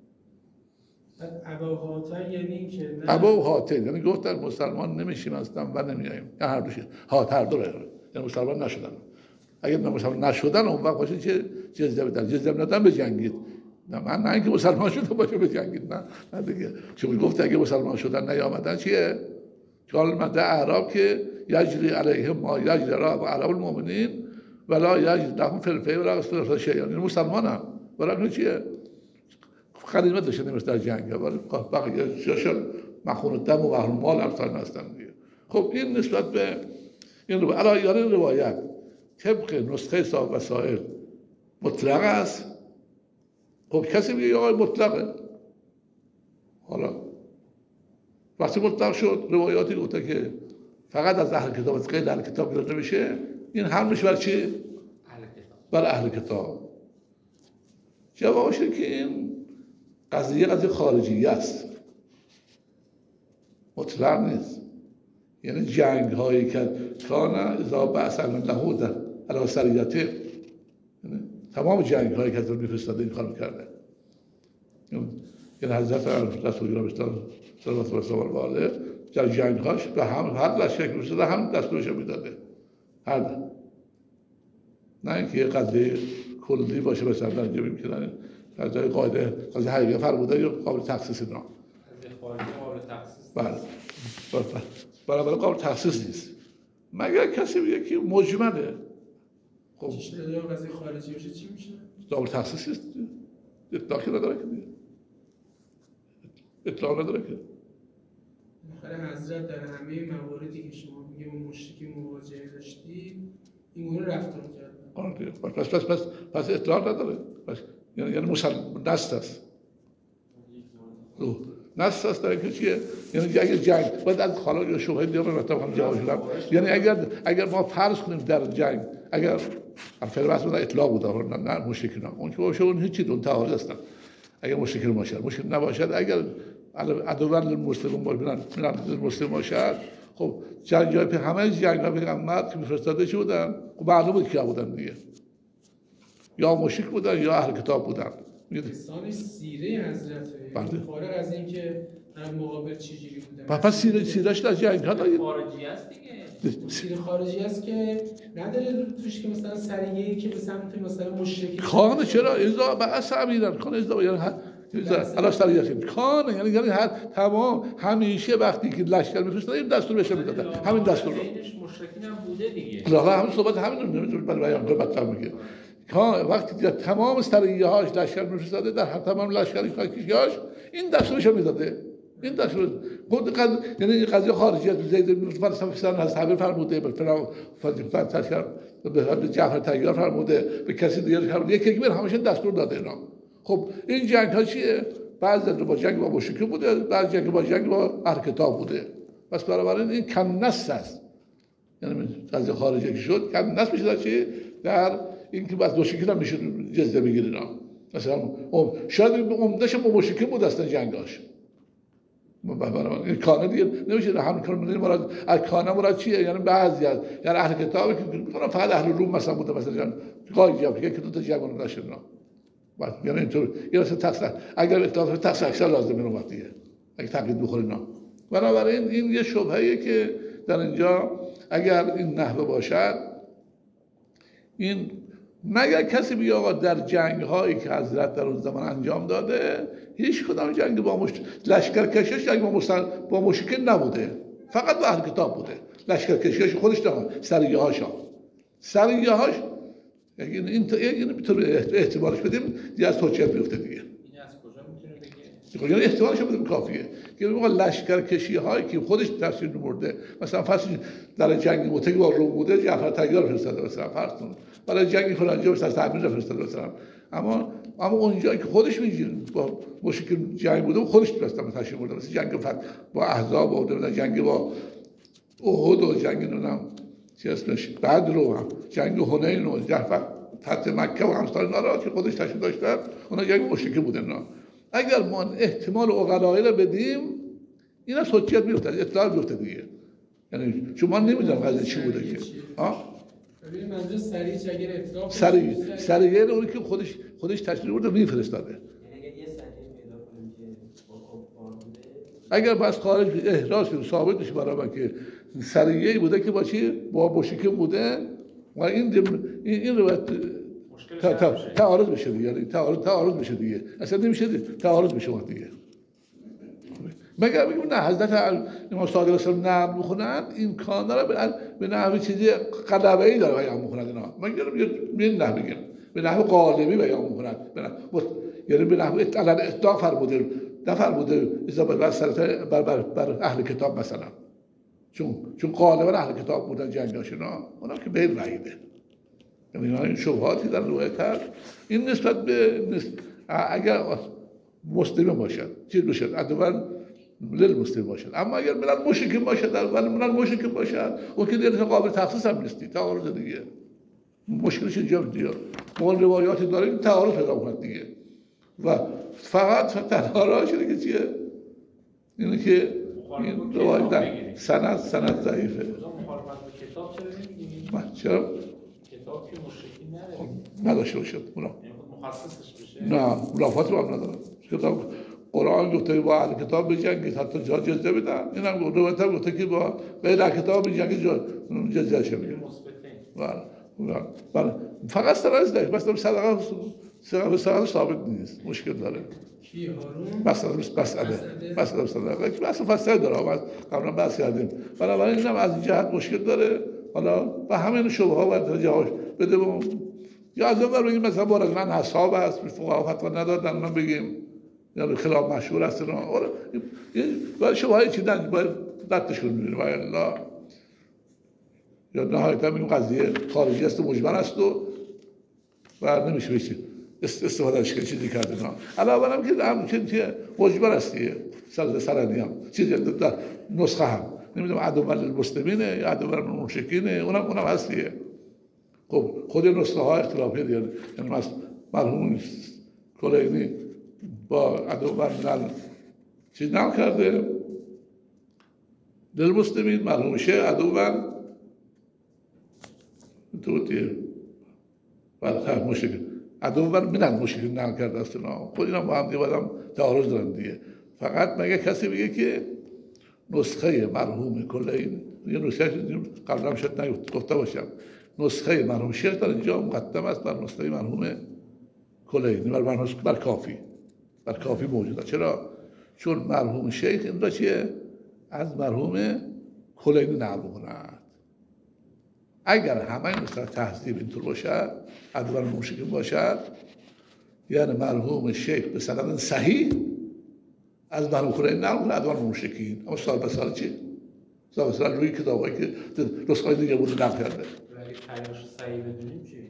ابا هاتین یعنی که نه ابا هاتین یعنی گفتن مسلمان نمیشیم هستن و نمیاییم یا هر دوشه هات هر دو رو یعنی مسلمان نشدن اگر مسلمان نشدن اون وقت باشه چه جزیه بدن جزیه ندادن بجنگید نه من نه اینکه مسلمان شده باشه بجنگید نه نه دیگه چون گفت اگه مسلمان شدن نیامدن چیه چال مده اعراب که یجری علیهم ما یجری علی المؤمنین ولا یجری لهم فی الفی ولا استغفر شیئا یعنی مسلمانن برای چیه خدمت داشته نمیشه در جنگ ولی بقیه جاشون مخون الدم و محروم مال افسر هستن دیگه. خب این نسبت به این رو علی یاری روایت طبق نسخه صاحب وسائل مطلق است. خب کسی میگه آقای مطلقه حالا وقتی مطلق شد روایاتی گفته که فقط از اهل کتاب از غیر اهل کتاب گرفته میشه این حملش برای چی؟ برای اهل کتاب. جوابش اینه که این قضیه قضیه خارجی است مطلق نیست یعنی جنگ هایی که کانه اذا بعث له در علی سریته یعنی تمام جنگ هایی که حضرت میفرستاده این کار میکرده یعنی حضرت رسول گرامی صلوات الله علیه در جنگ هاش به هم هر لشکر که میفرستاده هم دستورش میداده هر نه اینکه یه قضیه کلی باشه مثلا در اینجا میکنن از جای قاعده قضیه حقیقه فرموده یا قابل تخصیص اینا قابل تخصیص بله برای قابل تخصیص نیست مگر کسی بگه که مجمله خب اصطلاح قضیه خارجی باشه چی میشه؟ قابل تخصیص نیست اطلاقی نداره که دیگه اطلاق نداره که آخر حضرت در همه مواردی که شما میگه با مشرکی مواجهه داشتید این گونه رفتار کردن. پس پس پس پس اطلاع نداره. پس یعنی یعنی مسلم نست است. نست است در اینکه چیه؟ یعنی اگر جنگ باید از حالا یا شبهه دیگه مثلا هم جواب شدم. یعنی اگر اگر ما فرض کنیم در جنگ اگر فعل بحث بود اطلاع بود نه نه مشکل نه اون که باشه اون هیچ چیز اون تعارض است. اگر مشکل باشه مشکل نباشد اگر عدوان المسلمون باشه من مسلم باشد خب جنگ های همه جنگ ها پیغمبر که میفرستاده شده بودن خب معلوم بود کیا بودن دیگه یا مشرک بودن یا اهل کتاب بودن. داستان سیره حضرت فارغ از اینکه در مقابل چجوری بودن پس سیره سیرهش در جنگ ها خارجی است دیگه سیره خارجی است که نداره توش که مثلا سریعی که به سمت مثلا مشرکی خانه چرا ازا بس امیرن خانه ازا یعنی الان سریع است خانه یعنی یعنی هر تمام همیشه وقتی که لشکر میفرستاد این دستور بهش میداد همین دستور رو مشرکین هم بوده دیگه لاغا همین صحبت همین رو نمیتونه برای بیان کنه بدتر میگه وقتی که تمام سریعه هاش لشکر میفرستاده در هر تمام لشکری کشیاش این دستورش میداده این دستور خود قضیه یعنی قضیه خارجی از زید بن فلسفه از تعبیر فرموده به فلان فلسفه تشکر به جعفر طیار فرموده به کسی دیگه فرموده یکی که همش دستور داده اینا. خب این جنگ ها چیه؟ بعضی با جنگ با مشرکین بوده بعضی جنگ با جنگ با اهل کتاب بوده. پس بنابراین این کنس است یعنی قضیه خارجی که شد کنس میشه در چی؟ در اینکه بعض مشرکین هم میشه جزیه بگیرن مثلا شاید عمدهش با مشرکین بود اصلا جنگاش این کانه دیگه نمیشه همین کار می‌دونید مراد از کانه مراد چیه یعنی بعضی از یعنی اهل کتابی که فقط اهل روم مثلا بوده مثلا قاجی هم که دو تا جنگ داشتن بعد یعنی اینطور یه واسه تقصیر اگر اختلاف تقصیر اکثر لازم اینو وقت دیگه اگه تقلید بخوره نه بنابراین این یه شبهه‌ایه که در اینجا اگر این نحوه باشد این مگر کسی بگه آقا در جنگ هایی که حضرت در اون زمان انجام داده هیچ کدام جنگ با مش... لشکر کشیش جنگ با, مسل... با مشرکین نبوده فقط با اهل کتاب بوده لشکر کشیش خودش دارن سریه هاشا سریه هاش این این این میتونه احتمالش بدیم دیگه از توجیه بیفته دیگه این از کجا میتونه بگه یعنی احتمالش بدیم کافیه که میگه لشکر کشی هایی که خودش تفسیر نمورده مثلا فرض در جنگ متکی با روم بوده جعفر طیار فرستاده مثلا فرض کن برای جنگ فلان جا مثلا تعبیر فرستاده مثلا اما اما اونجایی که خودش میگه با مشکل جنگ بوده خودش مثلا تشریح برده مثلا جنگ فتح با احزاب و مثلا جنگ با احد و جنگ نمیدونم چی اسمش بدر و هم جنگ حنین و جعفر فتح مکه و امثال اینا را که خودش تشریح داشته اونا جنگ مشرکی بودن نه اگر ما احتمال عقلایی را بدیم اینا حجت میفته اطلاع میفته دیگه یعنی چون ما نمیدونم قضیه چی بوده که ها ببین منظور سریع اگر اطلاع سریع سریع اونی که خودش خودش تشریح برده میفرستاده اگر بس خارج احراز شد ثابت بشه برای که سریعی بوده که با چی با مشرکین بوده و این این این روایت تعارض بشه دیگه یعنی تعارض تعارض بشه دیگه اصلا نمیشه تعارض بشه وقت دیگه مگر بگیم نه حضرت امام صادق علیه السلام نقل می‌خونن این کانا را به نحو چیزی قلبه‌ای داره بیان می‌خونن اینا مگر میگن نه بگیم به نحو قالبی بیان می‌خونن یعنی به نحو علل اطلاق فرموده نه فرموده اذا بر سر بر بر بر اهل کتاب مثلا چون چون غالبا اهل کتاب بودن جنگاش اینا اونا که بین وحیده یعنی این شبهاتی در روایت هست این نسبت به اگر مسلم باشد چیز باشد ادوان ملل مسلم باشد اما اگر ملل مشرکین باشد در ولی ملل مشرکین باشد اون که دیگه قابل تخصیص هم نیستی تعارض دیگه مشکلش اینجا دیگه ما روایاتی داریم تعارض پیدا کنه دیگه و فقط تنها راهش اینه که چیه اینه که این روایت سند سند ضعیفه مخالفت با کتاب چرا نمیگیم چرا کتاب که مشرکین نداره نداشته باشد اونا مخصصش بشه نه ملافات رو هم نداره کتاب قرآن گفته با اهل کتاب بجنگید حتی جا جزیه بدن این هم روایت هم گفته که با غیر اهل کتاب بجنگید جزیه شه میگه بله بله فقط سرایز داشت بس صدقه صدقه صدقه ثابت نیست مشکل داره کی هارون بس بس اده بس اده صدقه که بس فصل داره آمد قبلا بحث کردیم بنابراین اینم از این جهت مشکل داره حالا و همین شبهه ها باید جواش بده یا از اون بگیم مثلا بار از من حساب هست فقها فتوا ندادن من بگیم یا خلاف مشهور است نه باید شبهه چیدن باید دستش کنیم باید الله یا نهایتا این قضیه خارجی است و مجبر است و و نمیشه بشه استفادهش که چیزی کرده. نه علاوه بر اینکه هم که مجبر است دیگه سر سرنی هم چیزی در نسخه هم نمیدونم عدو بر المسلمینه یا عدو بر المشرکینه، اونم اونم هست دیگه. خب خود نسخه ها اختلافی دیگه، یعنی مرحوم کلینی با عدو بر چیز نام کرده للمسلمین، مرحوم شیخ عدو بر توتیه بله مشرکین عدو بر من المشرکین نام کرده است. خود اینا با هم دیگه باید هم تعارض دارن دیگه. فقط مگه کسی بگه که نسخه مرحوم کلین، یه نسخه قبلا هم شد گفته باشم، نسخه مرحوم شیخ در اینجا مقدم است بر نسخه مرحوم کلینی، بر بر کافی بر کافی موجوده. چرا؟ چون مرحوم شیخ این را چیه؟ از مرحوم کلینی نقل می‌کند. اگر همه نسخه تهذیب اینطور باشد، عدو بر المشرکین باشد، یعنی مرحوم شیخ به سند صحیح از مرحوم کلینی نقل می‌کند عدو بر المشرکین. اما سال به سال چی؟ سال به سال روی کتابایی که نسخه‌های دیگه بود نقل کرده. ولی تعریفش صحیح بدونیم چی؟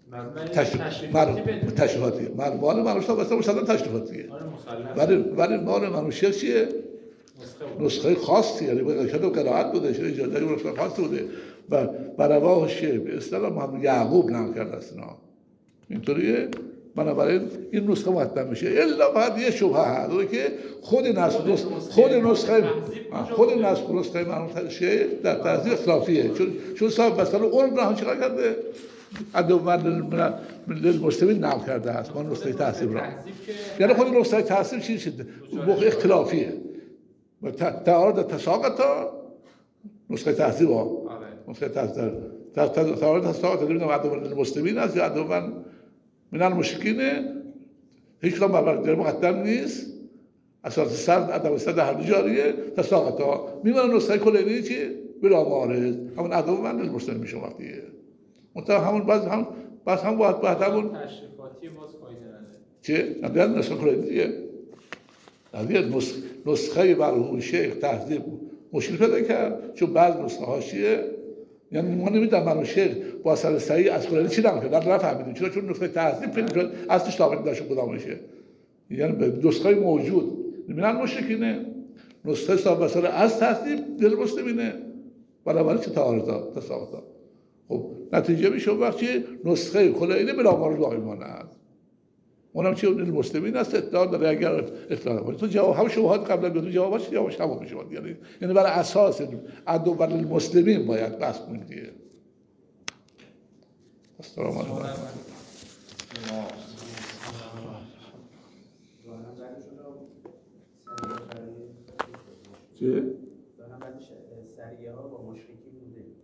تشریفاتی مال مرحوم شاه مثلا مثلا تشریفاتیه. ولی ولی مال مرحوم شیخ چیه؟ نسخه خاصی، یعنی باید کتاب قرائت بوده، چه اجازه نسخه خاص بوده و برای شیخ به اصطلاح محمد یعقوب نقل کرده است. اینطوریه. بنابراین این نسخه مقدم میشه. الا فقط یه شبهه هست که خود نسخه خود نسخه خود نسخه نسخه مرحوم شیخ در تهذیب اختلافیه. چون چون صاحب مثلا اون را چیکار کرده؟ عدو بر المسلمین نقل کرده است با نسخه تهذیب را. یعنی خود نسخه تهذیب چی شده؟ موقع اختلافیه. و تعارض تساقط نسخه تهذیب ها. نسخه تهذیب تعارض تساقط نمیدونم عدو بر المسلمین است یا عدو بر من المشرکین، هیچ کدام بر مقدم نیست. اساس سرد عدم سرد هر جاریه تساقط ها. میمونه نسخه کلینی چی؟ بلا معارض همون عدو بر المسلمین میشه وقتیه. منتها همون باز هم باز هم باید باید همون تشریفاتی باز فایده نداره. چه؟ نمیدونم نسخه کلینیه. نمیدونم نسخه مرحوم شیخ تهذیب مشکل پیدا کرد چون بعض نسخه هاشیه، یعنی ما نمیدونم مرحوم شیخ با اثر صحیح از کلینی چی نام کرد، نفهمیدیم چرا، چون نسخه تهذیب پیدا کرد اصلش ثابت نشد کدام میشه. یعنی به نسخه موجود نمیدونم مشکینه نسخه ثابت اثر از تهذیب دل مسلمینه، بنابراین چه تعارضات تساقطات. خب نتیجه میشه وقتی نسخه کلینی بلا معارض باقی ماند. اونم چه اون مسلمین است ادعا داره اگر اختلاف کنه. تو جواب هم شبهات قبلا گفتم جوابش جوابش تمام میشه دیگه. یعنی بر اساس عدو بر المسلمین باید بحث کنیم دیگه. السلام علیکم.